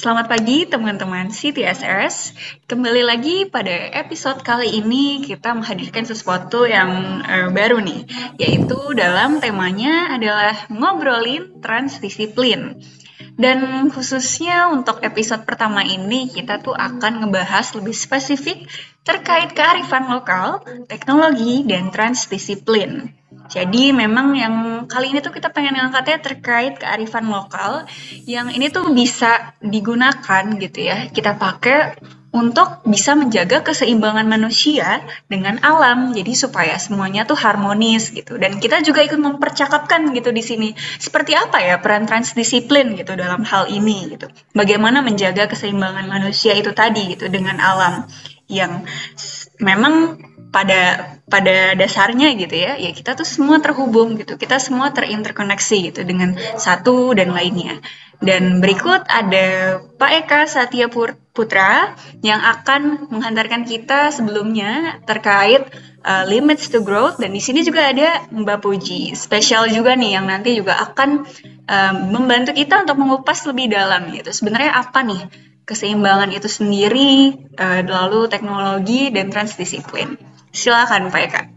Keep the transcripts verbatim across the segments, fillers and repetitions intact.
Selamat pagi teman-teman C T S R S. Kembali lagi pada episode kali ini kita menghadirkan sesuatu yang eh, baru nih, yaitu dalam temanya adalah ngobrolin transdisiplin. Dan khususnya untuk episode pertama ini kita tuh akan ngebahas lebih spesifik terkait kearifan lokal, teknologi, dan transdisiplin. Jadi memang yang kali ini tuh kita pengen ngangkatnya terkait kearifan lokal yang ini tuh bisa digunakan gitu ya, kita pakai untuk bisa menjaga keseimbangan manusia dengan alam. Jadi supaya semuanya tuh harmonis gitu. Dan kita juga ikut mempercakapkan gitu di sini. Seperti apa ya peran transdisiplin gitu dalam hal ini gitu. Bagaimana menjaga keseimbangan manusia itu tadi gitu dengan alam yang memang pada pada dasarnya gitu ya, ya kita tuh semua terhubung gitu, kita semua terinterkoneksi gitu dengan satu dan lainnya. Dan berikut ada Pak Eka Satya Putra yang akan menghantarkan kita sebelumnya terkait uh, limits to growth, dan di sini juga ada Mbak Puji, spesial juga nih yang nanti juga akan um, membantu kita untuk mengupas lebih dalam gitu. Sebenarnya apa nih keseimbangan itu sendiri, uh, lalu teknologi dan transdisiplin. Silakan Pak Eka.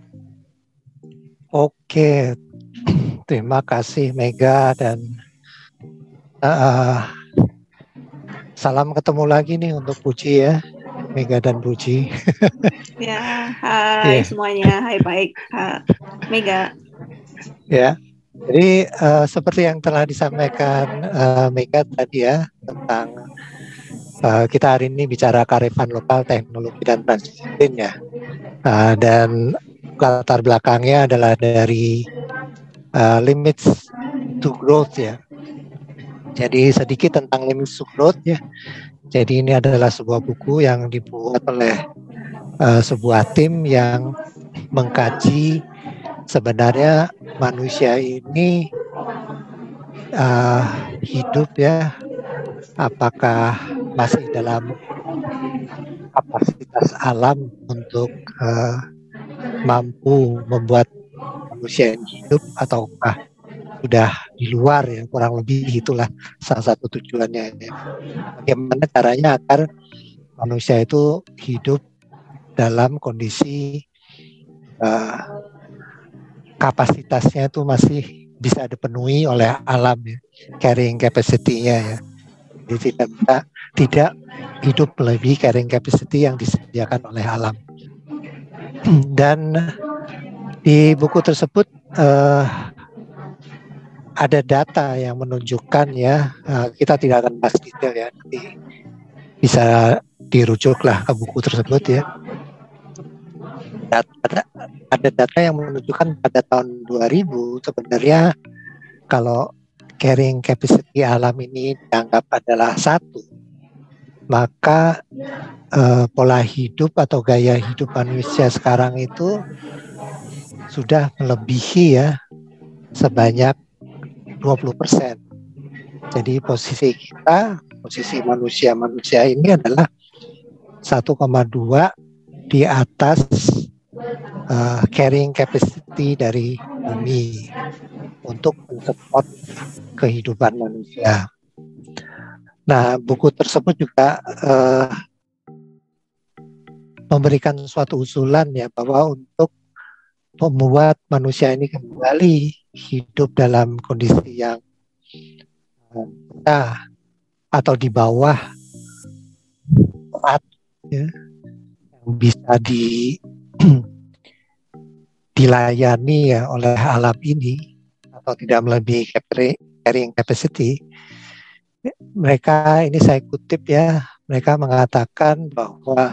Oke, terima kasih Mega dan uh, salam ketemu lagi nih untuk Puji ya, Mega dan Puji. Ya, hai yeah. Semuanya, hai baik, uh, Mega. Ya, jadi uh, seperti yang telah disampaikan uh, Mega tadi ya tentang uh, kita hari ini bicara kearifan lokal, teknologi dan transdisiplin ya, uh, dan latar belakangnya adalah dari uh, limits to growth ya. Jadi sedikit tentang limits to growth ya. Jadi ini adalah sebuah buku yang dibuat oleh uh, sebuah tim yang mengkaji sebenarnya manusia ini uh, hidup ya, apakah masih dalam kapasitas alam untuk uh, mampu membuat manusia yang hidup ataukah sudah di luar ya, kurang lebih itulah salah satu tujuannya ya. Bagaimana caranya agar manusia itu hidup dalam kondisi uh, kapasitasnya itu masih bisa dipenuhi oleh alam ya, carrying capacity-nya ya. Jadi tidak tidak hidup melebihi carrying capacity yang disediakan oleh alam. Dan di buku tersebut uh, ada data yang menunjukkan ya, uh, kita tidak akan bahas detail ya, nanti bisa dirujuklah ke buku tersebut ya. Data, ada data yang menunjukkan pada tahun dua ribu sebenarnya kalau carrying capacity alam ini dianggap adalah satu, maka uh, pola hidup atau gaya hidup manusia sekarang itu sudah melebihi ya sebanyak dua puluh persen. Jadi posisi kita, posisi manusia-manusia ini adalah satu koma dua di atas uh, carrying capacity dari bumi untuk mensupport kehidupan manusia. Nah, buku tersebut juga uh, memberikan suatu usulan ya bahwa untuk membuat manusia ini kembali hidup dalam kondisi yang rendah atau di bawah berat ya, yang bisa di dilayani ya oleh alam ini atau tidak melebihi carrying capacity. Mereka, ini saya kutip ya, mereka mengatakan bahwa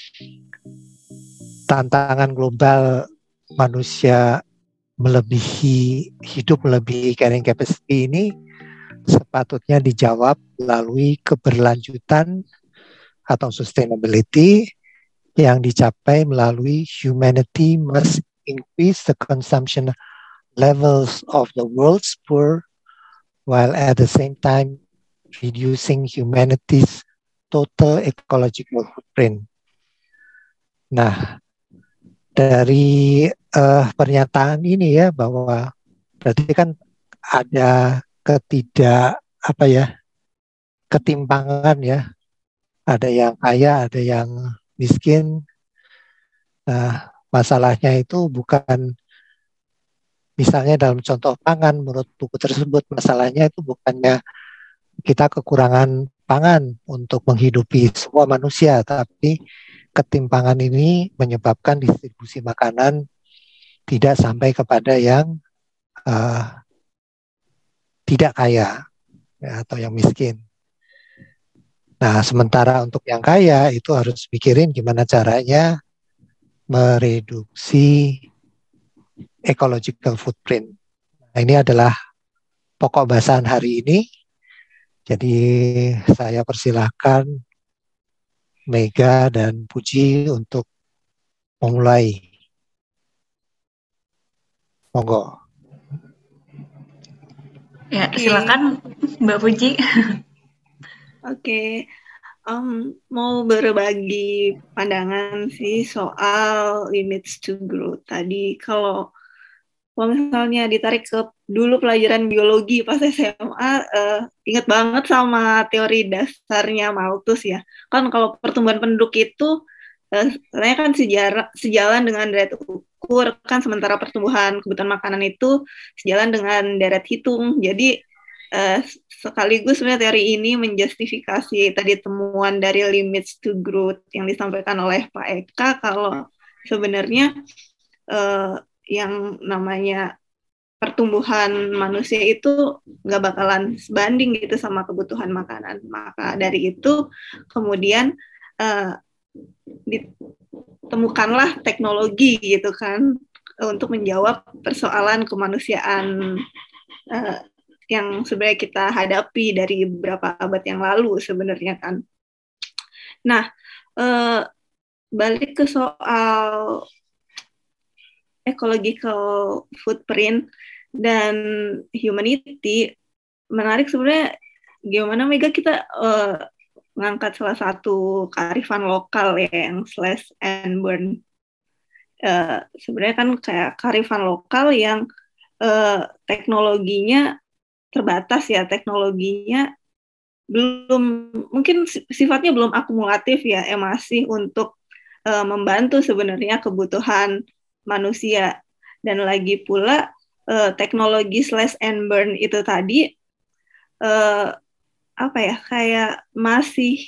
tantangan global manusia melebihi hidup melebihi carrying capacity ini sepatutnya dijawab melalui keberlanjutan atau sustainability yang dicapai melalui humanity must increase the consumption levels of the world's poor while at the same time reducing humanity's total ecological footprint. Nah, dari uh, pernyataan ini ya bahwa berarti kan ada ketidak apa ya ketimpangan ya. Ada yang kaya, ada yang miskin. Nah, masalahnya itu bukan, misalnya dalam contoh pangan, menurut buku tersebut, masalahnya itu bukannya kita kekurangan pangan untuk menghidupi semua manusia, tapi ketimpangan ini menyebabkan distribusi makanan tidak sampai kepada yang uh, tidak kaya ya, atau yang miskin. Nah, sementara untuk yang kaya itu harus pikirin gimana caranya mereduksi ecological footprint. Nah, ini adalah pokok bahasan hari ini. Jadi saya persilahkan Mega dan Puji untuk memulai. Monggo. Ya, silakan Mbak Puji. Oke, okay. um, mau berbagi pandangan sih soal limits to growth. Tadi kalau kalau misalnya ditarik ke dulu pelajaran biologi pas S M A, uh, ingat banget sama teori dasarnya Malthus ya. Kan kalau pertumbuhan penduduk itu uh, sebenarnya kan sejarah, sejalan dengan deret ukur, kan sementara pertumbuhan kebutuhan makanan itu sejalan dengan deret hitung. Jadi Uh, sekaligus sebenarnya teori ini menjustifikasi tadi temuan dari limits to growth yang disampaikan oleh Pak Eka, kalau sebenarnya uh, yang namanya pertumbuhan manusia itu nggak bakalan sebanding gitu sama kebutuhan makanan. Maka dari itu kemudian uh, ditemukanlah teknologi gitu kan untuk menjawab persoalan kemanusiaan uh, yang sebenarnya kita hadapi dari beberapa abad yang lalu sebenarnya kan. Nah, eh, balik ke soal ecological footprint dan humanity, menarik sebenarnya gimana Mega kita eh, ngangkat salah satu kearifan lokal ya, yang slash and burn. Eh, sebenarnya kan kayak kearifan lokal yang eh, teknologinya terbatas ya, teknologinya belum, mungkin sifatnya belum akumulatif ya, eh, masih untuk uh, membantu sebenarnya kebutuhan manusia. Dan lagi pula uh, teknologi slash and burn itu tadi uh, apa ya, kayak masih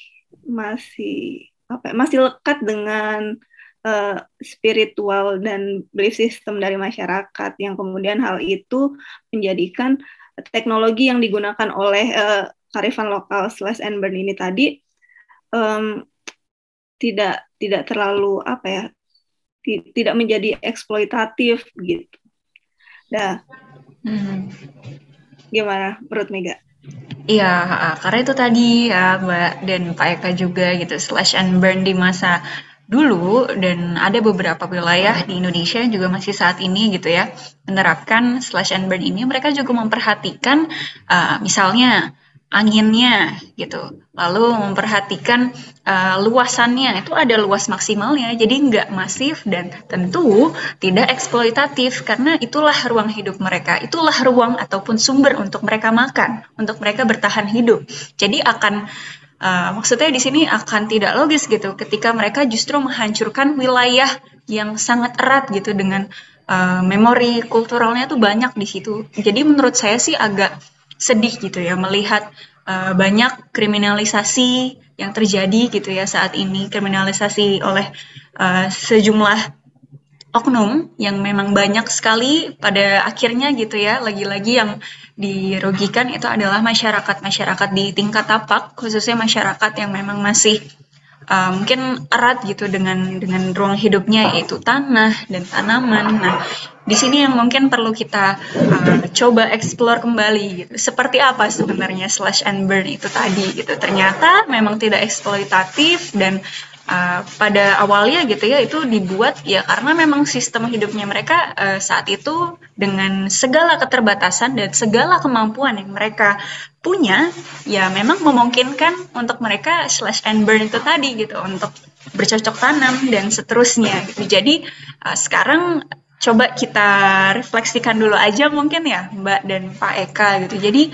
masih apa masih lekat dengan uh, spiritual dan belief system dari masyarakat, yang kemudian hal itu menjadikan teknologi yang digunakan oleh uh, kearifan lokal slash and burn ini tadi um, tidak tidak terlalu apa ya, t- tidak menjadi eksploitatif gitu. Nah, hmm. gimana menurut Mega? Iya, karena itu tadi ya Mbak dan Pak Eka juga gitu, slash and burn di masa dulu, dan ada beberapa wilayah di Indonesia yang juga masih saat ini gitu ya menerapkan slash and burn ini. Mereka juga memperhatikan uh, misalnya anginnya gitu, lalu memperhatikan uh, luasannya, itu ada luas maksimalnya, jadi nggak masif dan tentu tidak eksploitatif, karena itulah ruang hidup mereka, itulah ruang ataupun sumber untuk mereka makan, untuk mereka bertahan hidup. Jadi akan Uh, maksudnya di sini akan tidak logis gitu ketika mereka justru menghancurkan wilayah yang sangat erat gitu dengan uh, memori kulturalnya tuh banyak di situ. Jadi menurut saya sih agak sedih gitu ya melihat uh, banyak kriminalisasi yang terjadi gitu ya saat ini, kriminalisasi oleh uh, sejumlah oknum yang memang banyak sekali pada akhirnya gitu ya, lagi-lagi yang dirugikan itu adalah masyarakat-masyarakat di tingkat tapak, khususnya masyarakat yang memang masih uh, mungkin erat gitu dengan dengan ruang hidupnya, yaitu tanah dan tanaman. Nah, di sini yang mungkin perlu kita uh, coba explore kembali gitu. Seperti apa sebenarnya slash and burn itu tadi gitu. Ternyata memang tidak eksploitatif, dan Uh, pada awalnya gitu ya itu dibuat ya karena memang sistem hidupnya mereka uh, saat itu dengan segala keterbatasan dan segala kemampuan yang mereka punya ya memang memungkinkan untuk mereka slash and burn itu tadi gitu, untuk bercocok tanam dan seterusnya gitu. Jadi uh, sekarang coba kita refleksikan dulu aja mungkin ya Mbak dan Pak Eka gitu. Jadi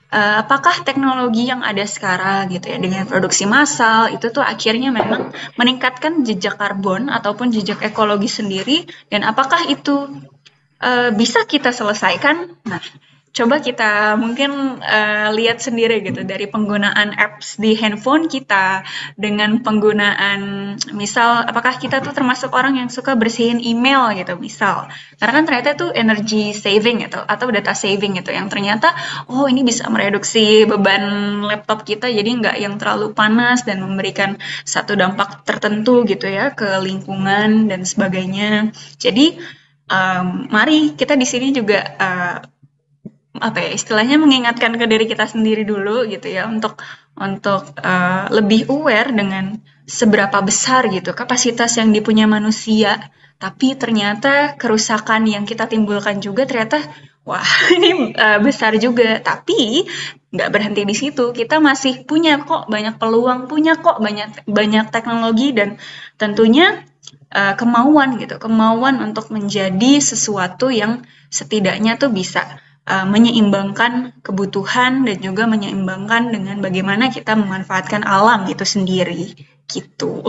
uh, apakah teknologi yang ada sekarang gitu ya dengan produksi massal itu tuh akhirnya memang meningkatkan jejak karbon ataupun jejak ekologi sendiri, dan apakah itu uh, bisa kita selesaikan? Nah, coba kita mungkin uh, lihat sendiri gitu dari penggunaan apps di handphone kita dengan penggunaan misal apakah kita tuh termasuk orang yang suka bersihin email gitu misal, karena kan ternyata itu energy saving gitu atau data saving gitu yang ternyata oh ini bisa mereduksi beban laptop kita jadi nggak yang terlalu panas dan memberikan satu dampak tertentu gitu ya ke lingkungan dan sebagainya. Jadi um, mari kita di sini juga uh, apa ya istilahnya mengingatkan ke diri kita sendiri dulu gitu ya untuk untuk uh, lebih aware dengan seberapa besar gitu kapasitas yang dipunya manusia, tapi ternyata kerusakan yang kita timbulkan juga ternyata wah ini uh, besar juga, tapi nggak berhenti di situ, kita masih punya kok banyak peluang, punya kok banyak banyak teknologi dan tentunya uh, kemauan gitu kemauan untuk menjadi sesuatu yang setidaknya tuh bisa Uh, menyeimbangkan kebutuhan dan juga menyeimbangkan dengan bagaimana kita memanfaatkan alam itu sendiri gitu.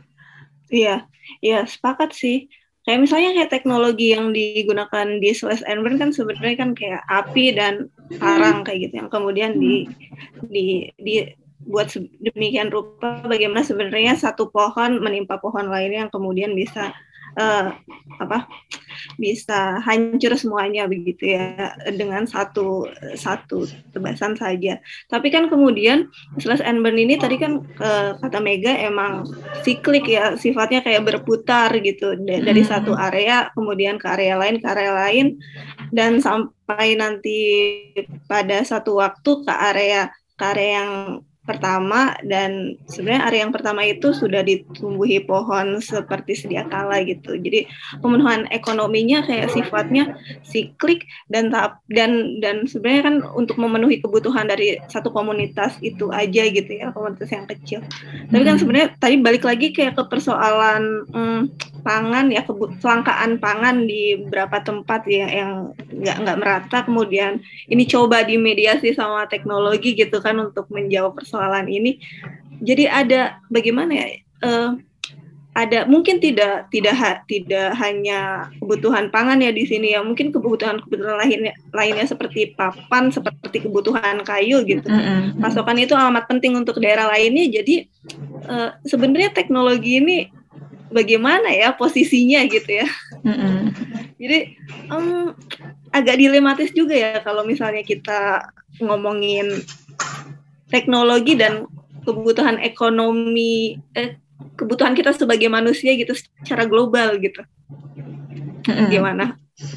Iya, iya sepakat sih. Kayak misalnya kayak teknologi yang digunakan di slash and burn kan sebenarnya kan kayak api dan parang kayak gitu yang kemudian di di di buat demikian rupa bagaimana sebenarnya satu pohon menimpa pohon lainnya yang kemudian bisa uh, apa bisa hancur semuanya begitu ya dengan satu satu tebasan saja. Tapi kan kemudian slash and burn ini tadi kan uh, kata Mega emang siklik ya, sifatnya kayak berputar gitu dari satu area kemudian ke area lain ke area lain dan sampai nanti pada satu waktu ke area ke area yang pertama, dan sebenarnya area yang pertama itu sudah ditumbuhi pohon seperti sedia kala gitu. Jadi pemenuhan ekonominya kayak sifatnya siklik dan tahap dan dan sebenarnya kan untuk memenuhi kebutuhan dari satu komunitas itu aja gitu ya, komunitas yang kecil. Tapi kan sebenarnya tadi balik lagi kayak ke persoalan hmm, pangan ya, kelangkaan pangan di beberapa tempat ya yang nggak nggak merata, kemudian ini coba dimediasi sama teknologi gitu kan untuk menjawab persoalan ini. Jadi ada bagaimana ya, uh, ada mungkin tidak tidak ha, tidak hanya kebutuhan pangan ya di sini ya, mungkin kebutuhan-kebutuhan lainnya lainnya seperti papan, seperti kebutuhan kayu gitu. Pasokan itu amat penting untuk daerah lainnya. Jadi uh, sebenarnya teknologi ini bagaimana ya posisinya gitu ya. Mm-hmm. Jadi um, agak dilematis juga ya kalau misalnya kita ngomongin teknologi dan kebutuhan ekonomi, eh, kebutuhan kita sebagai manusia gitu secara global gitu. Mm-hmm. Gimana?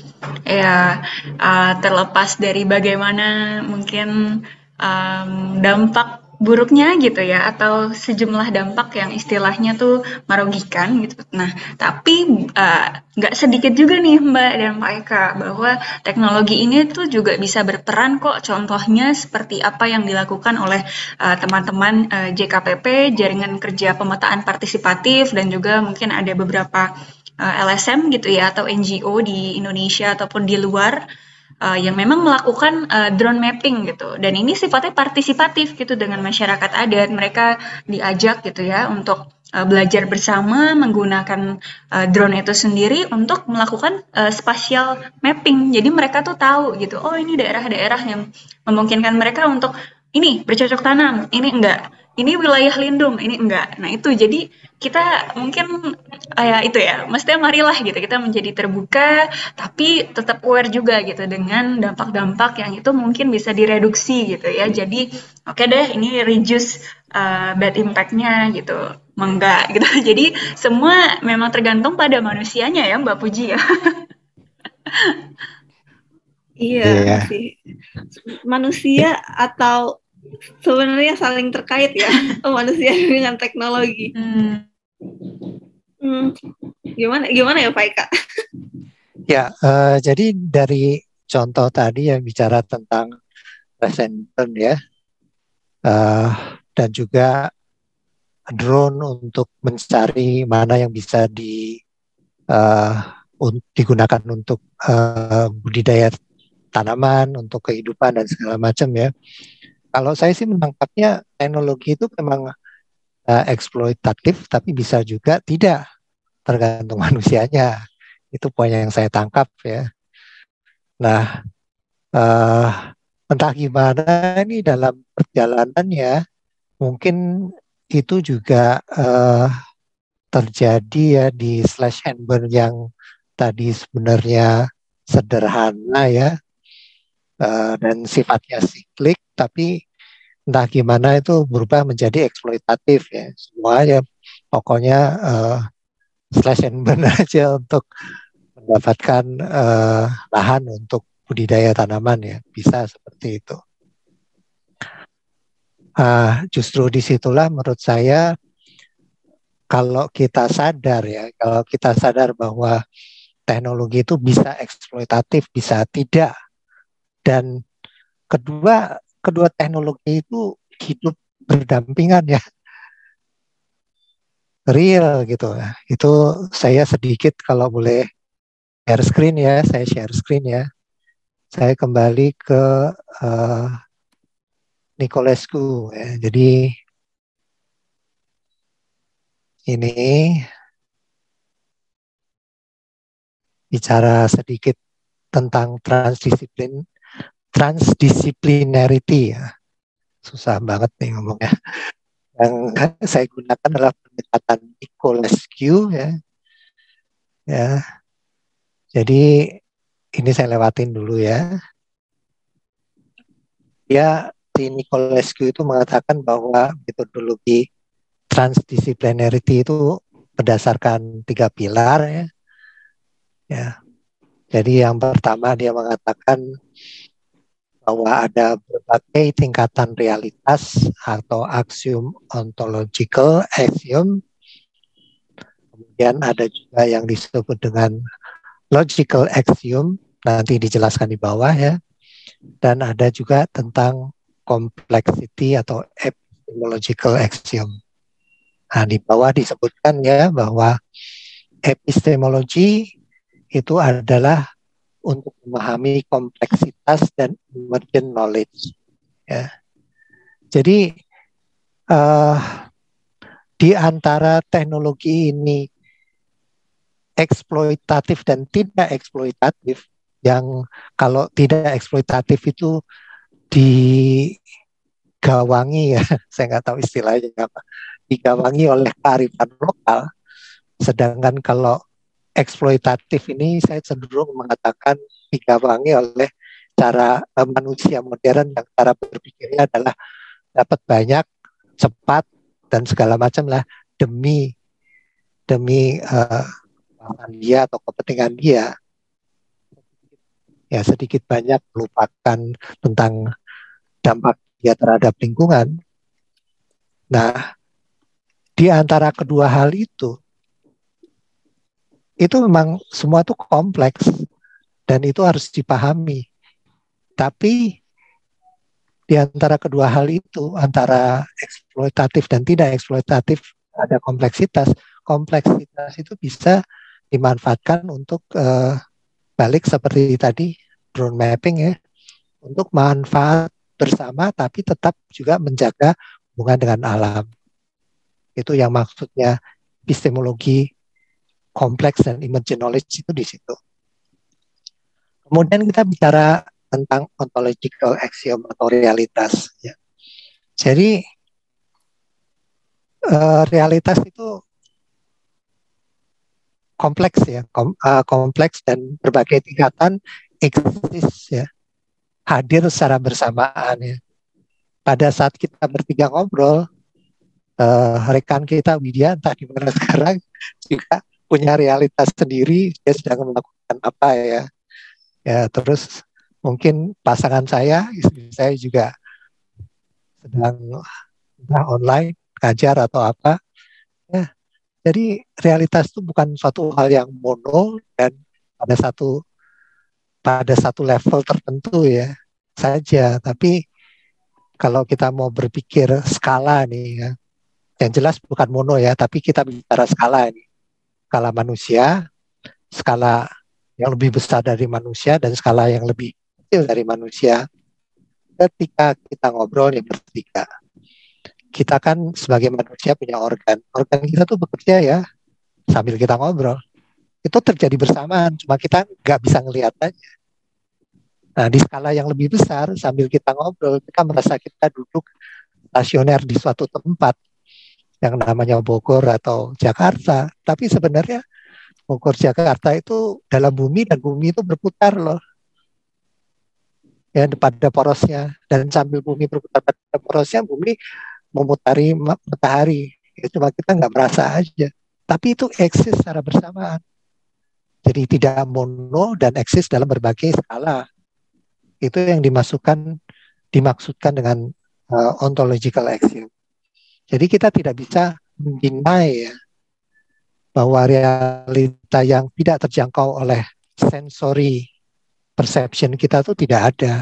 Ya, uh, terlepas dari bagaimana mungkin um, dampak buruknya gitu ya, atau sejumlah dampak yang istilahnya tuh merugikan gitu. Nah, tapi nggak uh, sedikit juga nih Mbak dan Pak Eka bahwa teknologi ini tuh juga bisa berperan kok. Contohnya seperti apa yang dilakukan oleh uh, teman-teman uh, J K P P, Jaringan Kerja Pemetaan Partisipatif, dan juga mungkin ada beberapa uh, L S M gitu ya atau N G O di Indonesia ataupun di luar. Uh, yang memang melakukan uh, drone mapping gitu, dan ini sifatnya partisipatif gitu dengan masyarakat adat. Mereka diajak gitu ya untuk uh, belajar bersama menggunakan uh, drone itu sendiri untuk melakukan uh, spatial mapping. Jadi mereka tuh tahu gitu, oh ini daerah-daerah yang memungkinkan mereka untuk ini bercocok tanam, ini enggak, ini wilayah lindung, ini enggak. Nah itu jadi kita mungkin ya itu ya, maksudnya marilah gitu kita menjadi terbuka tapi tetap aware juga gitu dengan dampak-dampak yang itu mungkin bisa direduksi gitu ya. Jadi oke okay deh ini reduce uh, bad impact-nya gitu, enggak gitu. Jadi semua memang tergantung pada manusianya ya Mbak Puji ya. Iya yeah. sih, manusia atau sebenarnya saling terkait ya manusia dengan teknologi. Hmm. Hmm. Gimana gimana ya Pak Eka? Ya, uh, jadi dari contoh tadi yang bicara tentang lesson ya, uh, dan juga drone untuk mencari mana yang bisa di uh, un- digunakan untuk uh, budidaya tanaman, untuk kehidupan dan segala macam ya. Kalau saya sih menangkapnya teknologi itu memang uh, eksploitatif, tapi bisa juga tidak, tergantung manusianya. Itu poin yang saya tangkap ya. Nah, uh, entah gimana ini dalam perjalanannya, mungkin itu juga uh, terjadi ya di slash and burn yang tadi sebenarnya sederhana ya, uh, dan sifatnya siklik, tapi entah gimana itu berubah menjadi eksploitatif ya. Semuanya pokoknya uh, slash and burn aja untuk mendapatkan uh, lahan untuk budidaya tanaman ya, bisa seperti itu. Uh, justru disitulah menurut saya, kalau kita sadar ya, kalau kita sadar bahwa teknologi itu bisa eksploitatif, bisa tidak, dan kedua kedua teknologi itu hidup berdampingan ya, real gitu. Itu saya sedikit kalau boleh share screen ya, saya share screen ya. Saya kembali ke uh, Nicolescu ya. Jadi ini bicara sedikit tentang transdisiplin, transdisciplinarity ya. Susah banget nih ngomongnya. Yang saya gunakan adalah pendekatan Nicolescu ya. Ya. Jadi ini saya lewatin dulu ya. Ya, si Nicolescu itu mengatakan bahwa metodologi transdisciplinarity itu berdasarkan tiga pilar ya. Ya. Jadi yang pertama dia mengatakan bahwa ada berbagai tingkatan realitas atau axiom ontological axiom. Kemudian ada juga yang disebut dengan logical axiom, nanti dijelaskan di bawah ya. Dan ada juga tentang complexity atau epistemological axiom. Nah, di bawah disebutkan ya bahwa epistemologi itu adalah untuk memahami kompleksitas dan emergent knowledge. Ya. Jadi uh, di antara teknologi ini eksploitatif dan tidak eksploitatif, yang kalau tidak eksploitatif itu digawangi ya, saya nggak tahu istilahnya apa, digawangi oleh kearifan lokal, sedangkan kalau eksploitatif ini saya cenderung mengatakan digawangi oleh cara uh, manusia modern yang cara berpikirnya adalah dapat banyak, cepat, dan segala macam lah demi demi uh, dia atau kepentingan dia. Ya, sedikit banyak melupakan tentang dampak dia terhadap lingkungan. Nah, di antara kedua hal itu, itu memang semua itu kompleks dan itu harus dipahami. Tapi di antara kedua hal itu, antara eksploitatif dan tidak eksploitatif, ada kompleksitas. Kompleksitas itu bisa dimanfaatkan untuk uh, balik seperti tadi drone mapping ya, untuk manfaat bersama tapi tetap juga menjaga hubungan dengan alam. Itu yang maksudnya epistemologi kompleks dan emergent knowledge itu di situ. Kemudian kita bicara tentang ontological axiom atau realitas. Ya. Jadi uh, realitas itu kompleks ya, kom, uh, kompleks dan berbagai tingkatan eksis ya, hadir secara bersamaan ya. Pada saat kita bertiga ngobrol, uh, rekan kita Widya entah di mana sekarang juga punya realitas sendiri, dia sedang melakukan apa ya. Ya, terus mungkin pasangan saya, istri saya juga sedang entah online, ngajar atau apa. Ya, jadi realitas itu bukan suatu hal yang mono dan pada satu pada satu level tertentu ya saja. Tapi kalau kita mau berpikir skala nih ya, yang jelas bukan mono ya, tapi kita bicara skala ini, skala manusia, skala yang lebih besar dari manusia dan skala yang lebih kecil dari manusia. Ketika kita ngobrol nih bertiga, kita kan sebagai manusia punya organ. Organ kita tuh bekerja ya sambil kita ngobrol. Itu terjadi bersamaan, cuma kita nggak bisa ngelihat aja. Nah, di skala yang lebih besar, sambil kita ngobrol, kita merasa kita duduk stasioner di suatu tempat yang namanya Bogor atau Jakarta. Tapi sebenarnya Bogor, Jakarta itu dalam bumi, dan bumi itu berputar loh. Ya, pada porosnya, dan sambil bumi berputar pada porosnya, bumi memutari matahari. Ya, cuma kita nggak merasa aja. Tapi itu eksis secara bersamaan. Jadi tidak mono dan eksis dalam berbagai skala. Itu yang dimasukkan, dimaksudkan dengan uh, ontological axiom. Jadi kita tidak bisa mendinai ya, bahwa realita yang tidak terjangkau oleh sensory perception kita itu tidak ada.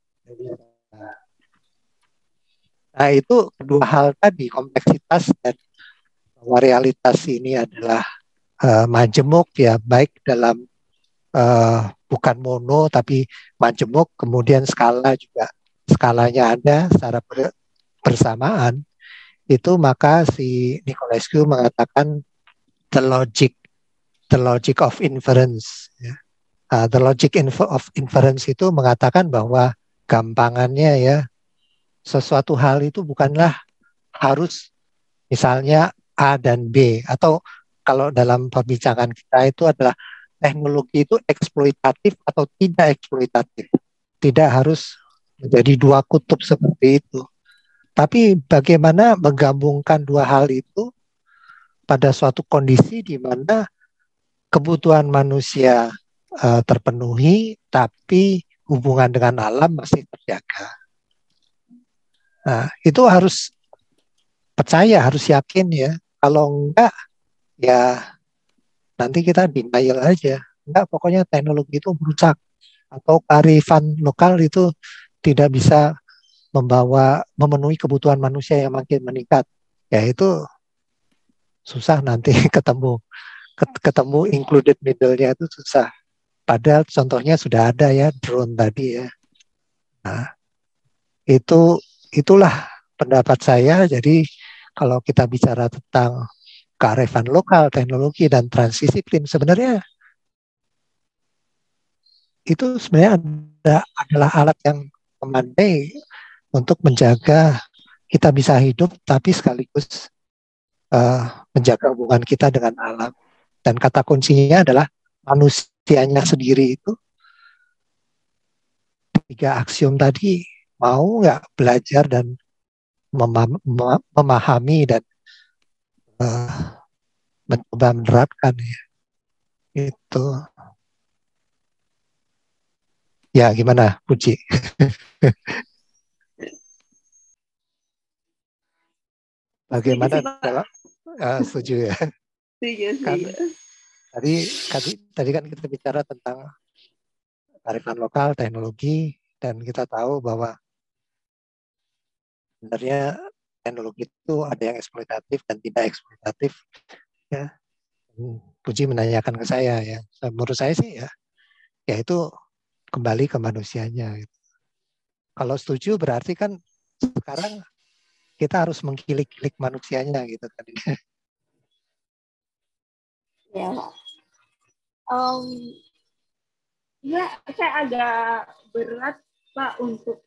Nah, itu kedua hal tadi, kompleksitas dan bahwa realitas ini adalah uh, majemuk ya, baik dalam uh, bukan mono tapi majemuk, kemudian skala juga skalanya ada secara ber, bersamaan. Itu maka si Nicolescu mengatakan the logic the logic of inference ya. Uh, the logic of inference itu mengatakan bahwa gampangannya ya, sesuatu hal itu bukanlah harus misalnya A dan B, atau kalau dalam perbincangan kita itu adalah teknologi itu eksploitatif atau tidak eksploitatif. Tidak harus menjadi dua kutub seperti itu. Tapi bagaimana menggabungkan dua hal itu pada suatu kondisi di mana kebutuhan manusia Uh, terpenuhi, tapi hubungan dengan alam masih terjaga. Nah, itu harus percaya, harus yakin ya. Kalau enggak, ya nanti kita denial aja. Enggak, pokoknya teknologi itu merusak. Atau kearifan lokal itu tidak bisa membawa, memenuhi kebutuhan manusia yang makin meningkat. Ya itu susah nanti ketemu. Ketemu included middle-nya itu susah. Padahal contohnya sudah ada ya, drone tadi ya. Nah, itu itulah pendapat saya. Jadi kalau kita bicara tentang kearifan lokal, teknologi dan transdisiplin, sebenarnya itu sebenarnya ada, adalah alat yang memadai untuk menjaga kita bisa hidup, tapi sekaligus uh, menjaga hubungan kita dengan alam. Dan kata kuncinya adalah manusianya sendiri itu, tiga aksiom tadi, mau nggak belajar dan memahami, memahami dan uh, mencoba menerapkan ya. Itu. Ya gimana, Puji? Bagaimana dalam uh, setuju ya? Setuju, Kan, setuju. tadi, tadi, tadi kan kita bicara tentang kearifan lokal, teknologi, dan kita tahu bahwa sebenarnya teknologi itu ada yang eksploitatif dan tidak eksploitatif. Ya, Puji menanyakan ke saya ya. Menurut saya sih ya, ya itu kembali ke manusianya. Gitu. Kalau setuju berarti kan sekarang kita harus mengkilik-kilik manusianya gitu kan. Ya, um, ya saya agak berat Pak untuk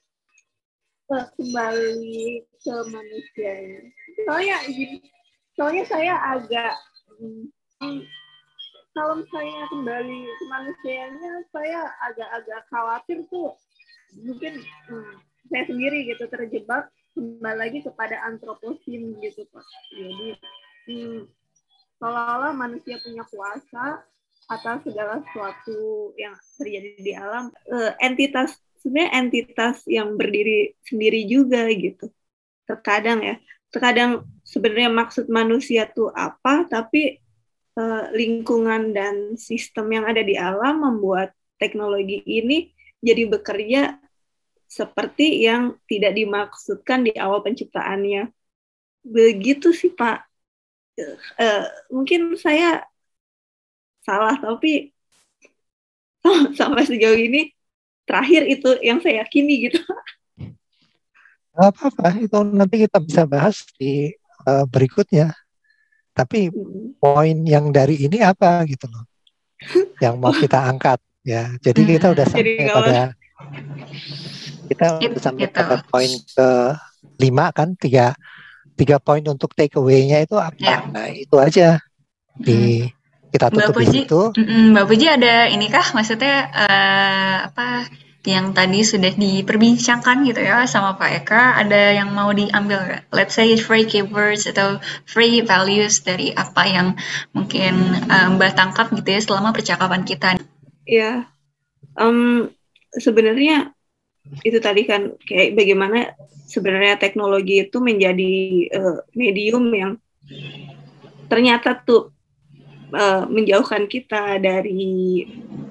kembali ke manusianya. Soalnya soalnya saya agak hmm, kalau saya kembali ke manusianya, saya agak-agak khawatir tuh mungkin hmm, saya sendiri gitu terjebak kembali lagi kepada antroposin gitu Pak. Jadi hmm, seolah-olah manusia punya kuasa atas segala sesuatu yang terjadi di alam. Uh, entitas sebenarnya entitas yang berdiri sendiri juga gitu. Terkadang ya, terkadang sebenarnya maksud manusia tuh apa, tapi uh, lingkungan dan sistem yang ada di alam membuat teknologi ini jadi bekerja seperti yang tidak dimaksudkan di awal penciptaannya. Begitu sih Pak. Uh, mungkin saya salah, tapi sampai sejauh ini terakhir itu yang saya yakini gitu. Nggak apa-apa, itu nanti kita bisa bahas di uh, berikutnya. Tapi Hmm. poin yang dari ini apa gitu loh, yang mau kita angkat ya. Jadi Hmm. kita udah Jadi sampai kalau pada kita It- udah sampai itu. pada poin ke lima kan, tiga tiga poin untuk take away-nya itu apa? Ya. Nah itu aja di kita Mbak tutup di Puji, situ. mm-mm, Mbak Puji ada ini kah? Maksudnya eh, apa yang tadi sudah diperbincangkan gitu ya sama Pak Eka? Ada yang mau diambil nggak? Let's say free keywords atau free values dari apa yang mungkin eh, Mbak tangkap gitu ya selama percakapan kita. ya um, sebenarnya itu tadi kan kayak bagaimana sebenarnya teknologi itu menjadi uh, medium yang ternyata tuh uh, menjauhkan kita dari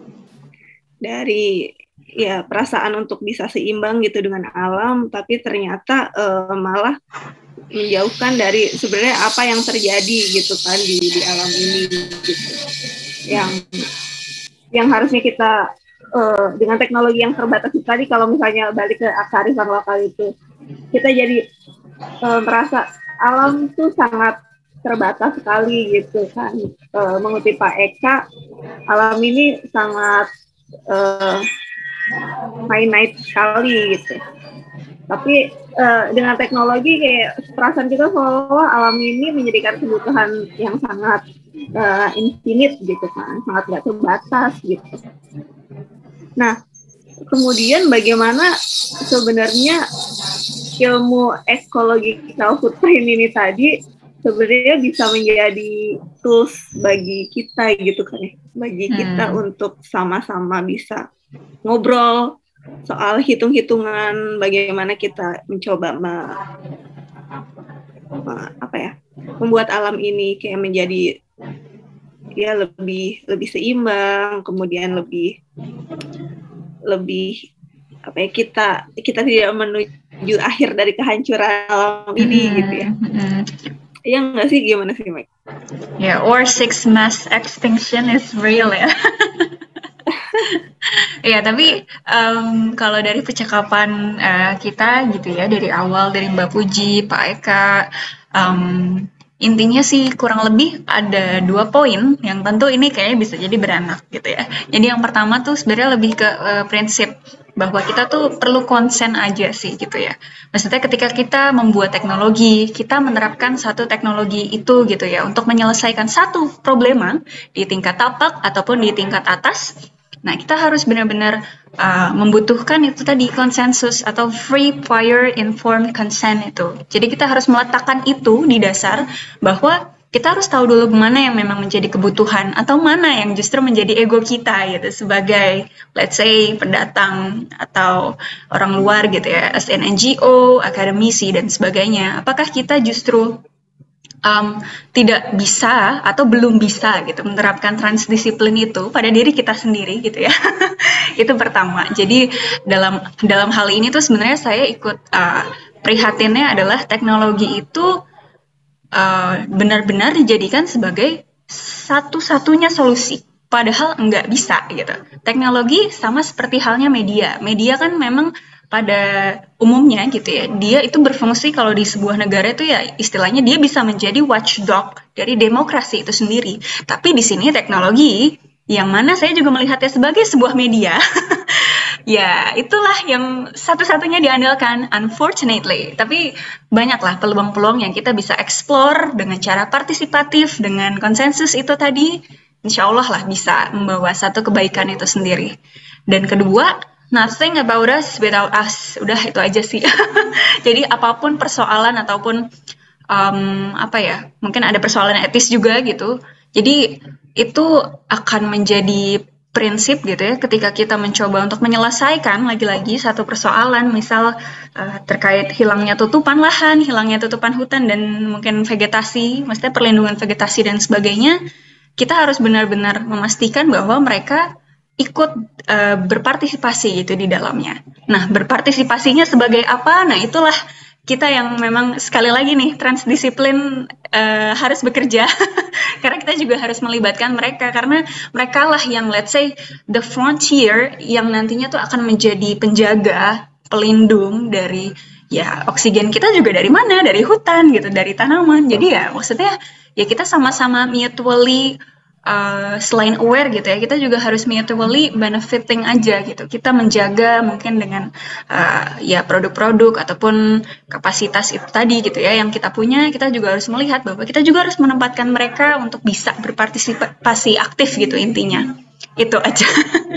dari ya perasaan untuk bisa seimbang gitu dengan alam, tapi ternyata uh, malah menjauhkan dari sebenarnya apa yang terjadi gitu kan di di alam ini gitu. Yang yang harusnya kita Uh, dengan teknologi yang terbatas tadi, kalau misalnya balik ke kearifan lokal itu, kita jadi uh, merasa alam tuh sangat terbatas sekali gitu kan. Uh, mengutip Pak Eka, alam ini sangat uh, finite sekali gitu. Tapi uh, dengan teknologi kayak perasaan kita seolah alam ini menjadikan kebutuhan yang sangat uh, infinite gitu kan, sangat nggak terbatas gitu. Nah, kemudian bagaimana sebenarnya ilmu ecological footprint ini tadi sebenarnya bisa menjadi tools bagi kita gitu kan ya, bagi hmm. kita untuk sama-sama bisa ngobrol soal hitung-hitungan bagaimana kita mencoba me, me, apa ya, membuat alam ini kayak menjadi ya lebih lebih seimbang, kemudian lebih lebih apa ya, kita kita tidak menuju akhir dari kehancuran alam ini mm-hmm. gitu ya. Mm-hmm. Ya nggak sih, gimana sih Mike? Ya, yeah, or six mass extinction is real ya. Ya, tapi um, kalau dari percakapan uh, kita gitu ya, dari awal dari Mbak Puji, Pak Eka, um, intinya sih kurang lebih ada dua poin yang tentu ini kayaknya bisa jadi beranak gitu ya. Jadi yang pertama tuh sebenarnya lebih ke uh, prinsip bahwa kita tuh perlu konsen aja sih gitu ya. Maksudnya ketika kita membuat teknologi, kita menerapkan satu teknologi itu gitu ya untuk menyelesaikan satu problema di tingkat tapak ataupun di tingkat atas. Nah, kita harus benar-benar uh, membutuhkan itu tadi konsensus atau free prior informed consent itu. Jadi kita harus meletakkan itu di dasar bahwa kita harus tahu dulu mana yang memang menjadi kebutuhan atau mana yang justru menjadi ego kita gitu sebagai let's say pendatang atau orang luar gitu ya, as an N G O, akademisi dan sebagainya. Apakah kita justru Um, tidak bisa atau belum bisa gitu menerapkan transdisiplin itu pada diri kita sendiri gitu ya. Itu pertama. Jadi dalam dalam hal ini tuh sebenarnya saya ikut uh, prihatinnya adalah teknologi itu uh, benar-benar dijadikan sebagai satu-satunya solusi. Padahal enggak bisa gitu. Teknologi sama seperti halnya media. Media kan memang pada umumnya gitu ya, dia itu berfungsi kalau di sebuah negara itu ya istilahnya dia bisa menjadi watchdog dari demokrasi itu sendiri. Tapi di sini teknologi yang mana saya juga melihatnya sebagai sebuah media, ya itulah yang satu-satunya diandalkan, unfortunately. Tapi banyaklah peluang-peluang yang kita bisa explore dengan cara partisipatif, dengan konsensus itu tadi, insya Allah lah bisa membawa satu kebaikan itu sendiri. Dan kedua, nothing about us without us. Udah itu aja sih. Jadi apapun persoalan ataupun um, apa ya, mungkin ada persoalan etis juga gitu. Jadi itu akan menjadi prinsip gitu ya ketika kita mencoba untuk menyelesaikan lagi-lagi satu persoalan, misal uh, terkait hilangnya tutupan lahan, hilangnya tutupan hutan dan mungkin vegetasi, maksudnya perlindungan vegetasi dan sebagainya. Kita harus benar-benar memastikan bahwa mereka ikut uh, berpartisipasi gitu di dalamnya. Nah, berpartisipasinya sebagai apa? Nah, itulah kita yang memang sekali lagi nih transdisiplin uh, harus bekerja karena kita juga harus melibatkan mereka karena mereka lah yang let's say the frontier yang nantinya tuh akan menjadi penjaga pelindung dari ya oksigen kita juga dari mana, dari hutan gitu, dari tanaman. Jadi ya maksudnya ya kita sama-sama mutually Uh, selain aware gitu ya, kita juga harus mutually benefiting aja gitu. Kita menjaga mungkin dengan uh, ya produk-produk ataupun kapasitas itu tadi gitu ya yang kita punya, kita juga harus melihat bahwa kita juga harus menempatkan mereka untuk bisa berpartisipasi aktif gitu intinya. Itu aja.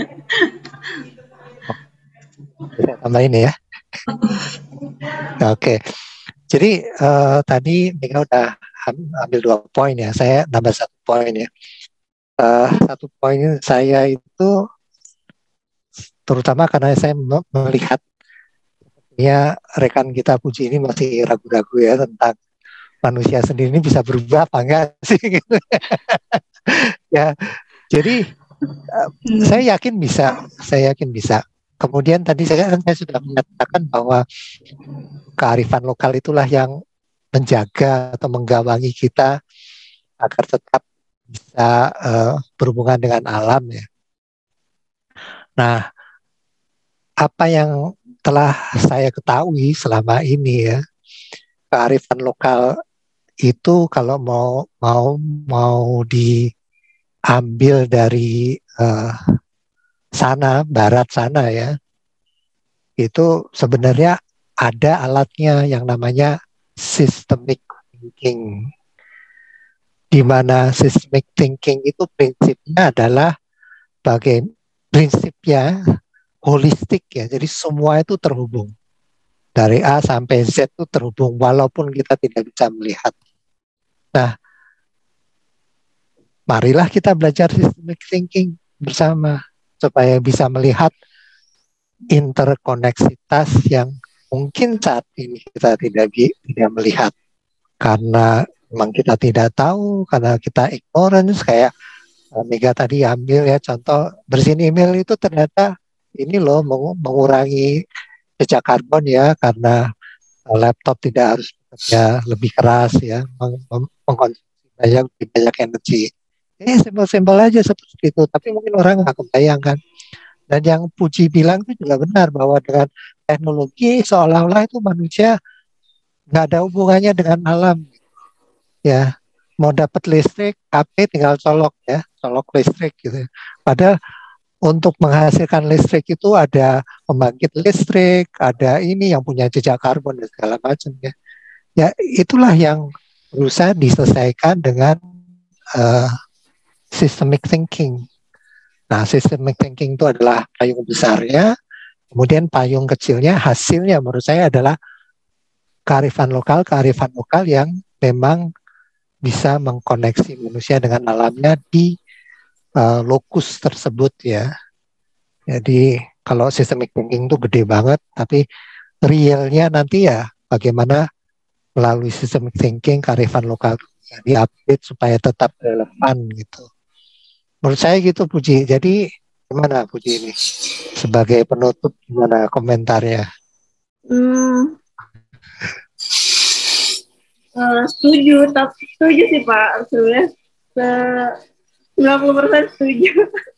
Bisa tambahin ya. Oke. Okay. Jadi uh, tadi Mika udah ambil dua poin ya. Saya nambah satu poin ya. Uh, satu poin saya itu terutama karena saya melihat ya rekan kita Puji ini masih ragu-ragu ya tentang manusia sendiri ini bisa berubah apa enggak sih gitu. Ya jadi uh, saya yakin bisa saya yakin bisa. Kemudian tadi saya kan saya sudah menyatakan bahwa kearifan lokal itulah yang menjaga atau menggawangi kita agar tetap bisa uh, berhubungan dengan alam ya. Nah, apa yang telah saya ketahui selama ini ya, kearifan lokal itu kalau mau mau mau diambil dari uh, sana barat sana ya, itu sebenarnya ada alatnya yang namanya systemic thinking. Di mana systemic thinking itu prinsipnya adalah bagai prinsipnya holistik ya. Jadi semua itu terhubung. Dari A sampai Z itu terhubung walaupun kita tidak bisa melihat. Nah, marilah kita belajar systemic thinking bersama supaya bisa melihat interkoneksitas yang mungkin saat ini kita tidak tidak melihat karena memang kita tidak tahu, karena kita ignorance, kayak Mega tadi ambil ya contoh bersihin email itu ternyata ini loh mengurangi jejak karbon ya karena laptop tidak harus bekerja lebih keras ya, meng mengkonsumsi banyak lebih banyak energi. Eh simpel-simpel aja seperti itu, tapi mungkin orang nggak kebayang kan. Dan yang Puji bilang itu juga benar bahwa dengan teknologi seolah-olah itu manusia nggak ada hubungannya dengan alam. Ya, mau dapat listrik, H P tinggal colok ya, colok listrik gitu. Padahal untuk menghasilkan listrik itu ada pembangkit listrik, ada ini yang punya jejak karbon dan segala macam ya. Ya itulah yang berusaha diselesaikan dengan uh, systemic thinking. Nah, systemic thinking itu adalah payung besarnya, kemudian payung kecilnya hasilnya menurut saya adalah kearifan lokal, kearifan lokal yang memang bisa mengkoneksi manusia dengan alamnya di uh, lokus tersebut ya. Jadi kalau systemic thinking itu gede banget, tapi realnya nanti ya bagaimana melalui systemic thinking kearifan lokal ya, diupdate supaya tetap relevan gitu. Menurut saya gitu Puji. Jadi gimana Puji ini sebagai penutup, gimana komentarnya? Hmm. Uh, setuju, tapi setuju sih Pak, sebenarnya sembilan puluh persen setuju.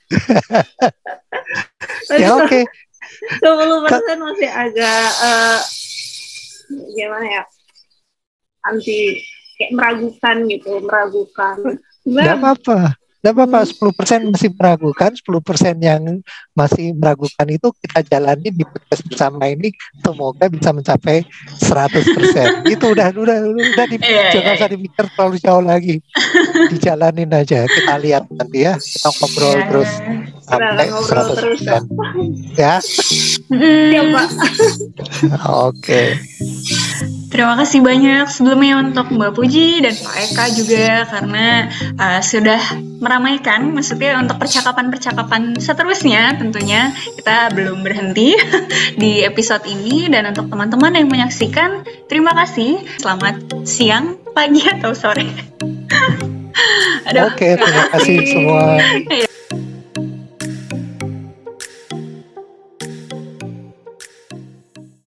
Ya oke. Okay. dua puluh persen masih agak uh, gimana ya, anti, kayak meragukan gitu, meragukan. Gak apa-apa. Tidak apa-apa, sepuluh persen masih meragukan, sepuluh persen yang masih meragukan itu kita jalani di podcast bersama ini, semoga bisa mencapai seratus persen. Itu udah udah udah di, yeah, jangan usah yeah, dipikir terlalu jauh lagi. Dijalanin aja, kita lihat nanti ya, kita ngobrol yeah, terus sampai seratus persen. Ya. Iya, Pak. Oke. Terima kasih banyak sebelumnya untuk Mbak Puji dan Pak Eka juga karena uh, sudah meramaikan, maksudnya untuk percakapan-percakapan seterusnya tentunya kita belum berhenti di episode ini. Dan untuk teman-teman yang menyaksikan, terima kasih. Selamat siang, pagi, atau sore. Oke, terima kasih semua.